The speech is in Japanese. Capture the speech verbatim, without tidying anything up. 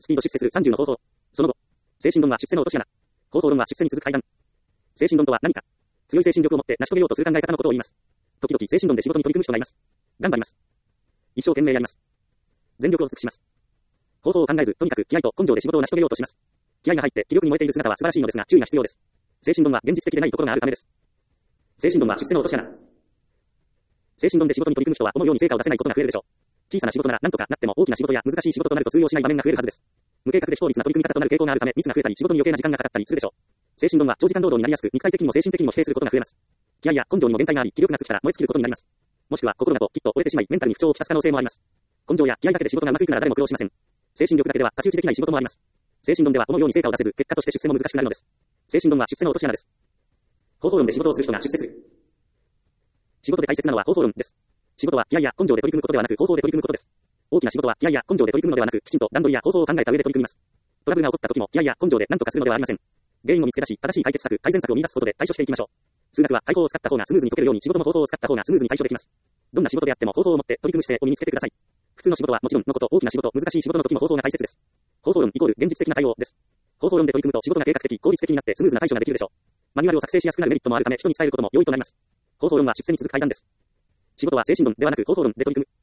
スピード出世するさんじゅうの方法。その後。精神論は出世の落とし穴。方法論は出世に続く階段。精神論とは何か。強い精神力を持って成し遂げようとする考え方のことを言います。時々精神論で仕事に取り組む人がいます。頑張ります。一生懸命やります。全力を尽くします。方法を考えず、とにかく気合と根性で仕事を成し遂げようとします。気合が入って気力に燃えている姿は素晴らしいのですが、注意が必要です。精神論は現実的でないところがあるためです。精神論は出世の落とし穴。精神論で仕事に取り組む人は思うように成果を出せないことが増えるでしょう。小さな仕事なら何とかなっても大きな仕事や難しい仕事となると通用しない場面が増えるはずです。無計画で非効率な取り組み方となる傾向があるためミスが増えたり仕事に余計な時間がかかったりするでしょう。精神論は長時間労働になりやすく肉体的にも精神的にも疲弊することが増えます。気合や根性にも限界があり気力が尽きたら燃え尽きることになります。もしくは心がときっと折れてしまいメンタルに不調をきたす可能性もあります。根性や気合だけで仕事がうまくいくなら誰も苦労しません。精神力だけでは太刀打ちできない仕事もあります。精神論ではこのように成果を出せず結果として出世も難しくなるのです。精神論は出世の落とし穴です。方法論で仕事をする人が出世する。仕事で大切なのは方法論です。仕事は気合や根性で取り組むことではなく方法で取り組むことです。大きな仕事は気合や根性で取り組むのではなくきちんと段取りや方法を考えた上で取り組みます。トラブルが起こった時も気合や根性で何とかするのではありません。原因を見つけ出し正しい解決策、改善策を見出すことで対処していきましょう。数学は解法を使った方がスムーズに解けるように仕事も方法を使った方がスムーズに対処できます。どんな仕事であっても方法を持って取り組む姿勢を身につけてください。普通の仕事はもちろんのこと、大きな仕事、難しい仕事の時も方法が大切です。方法論イコール現実的な対応です。方法論で取り組むと仕事が計画的、効率的になってスムーズな対処ができるでしょう。マニュアルを作成しやすくなるメリットもあるため人に伝えることも容易となります。方法論は出世に続く階段です。仕事は精神論ではなく方法論で取り組む。